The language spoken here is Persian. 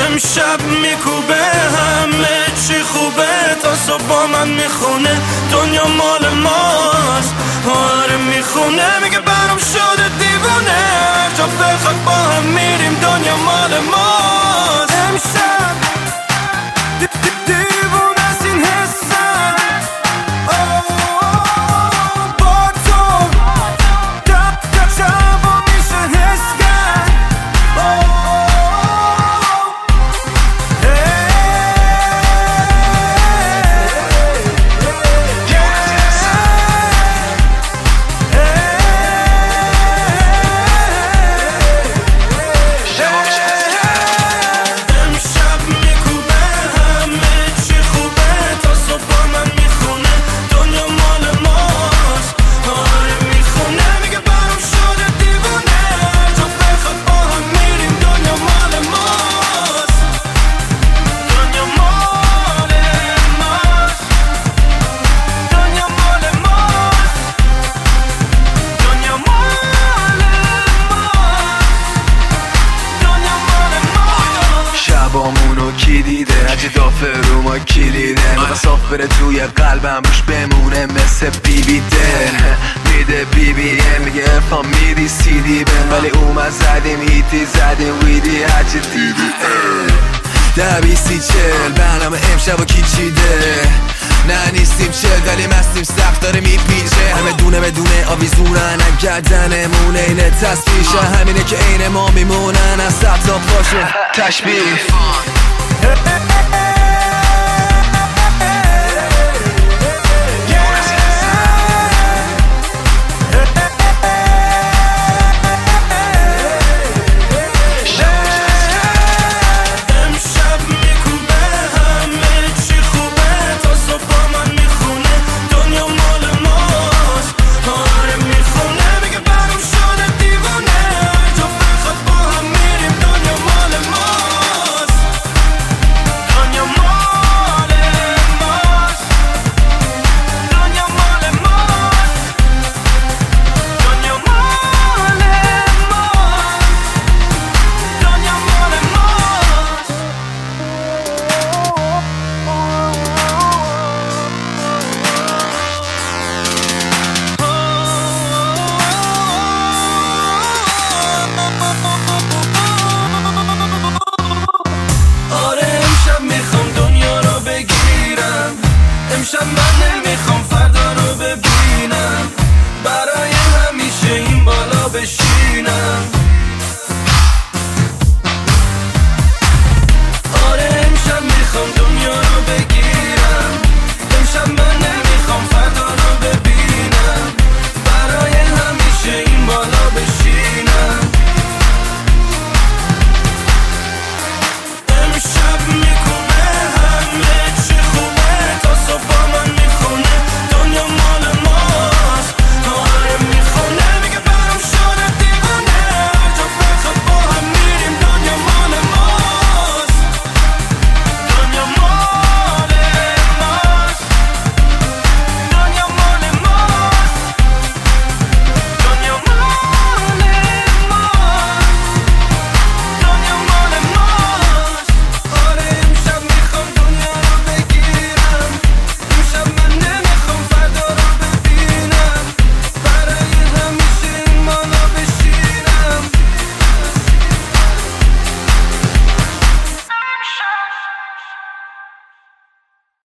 امشب میکوبه همه چی خوبه، تا صبح با من میخونه دنیا مال ماست. آره میخونه میگه برام شده دیوونه، جا بخواد با هم میریم دنیا مال ماست. امشب دیوونه است این حسم، با تو شبا میشه حس کرد. شبامونو کی دیده؟ عجی دافه رو ما کلیده، صاف بره توی قلبم روش بمونه مثل بیبی دل. میده BBM میگه افام میدی CD بن، ولی اومد زدیم هیتی زدیم ویدی هرچی دیدی 10-20-40 برنامه امشب و کی چیده؟ نه نیستیم چل ولی مستیم سخت داره میپیچه، همه دونه بدونه آویزونن گردنمونه اینه تصفیشه، همینه که عین ما میمونن از سبتا پاشون تشبیه.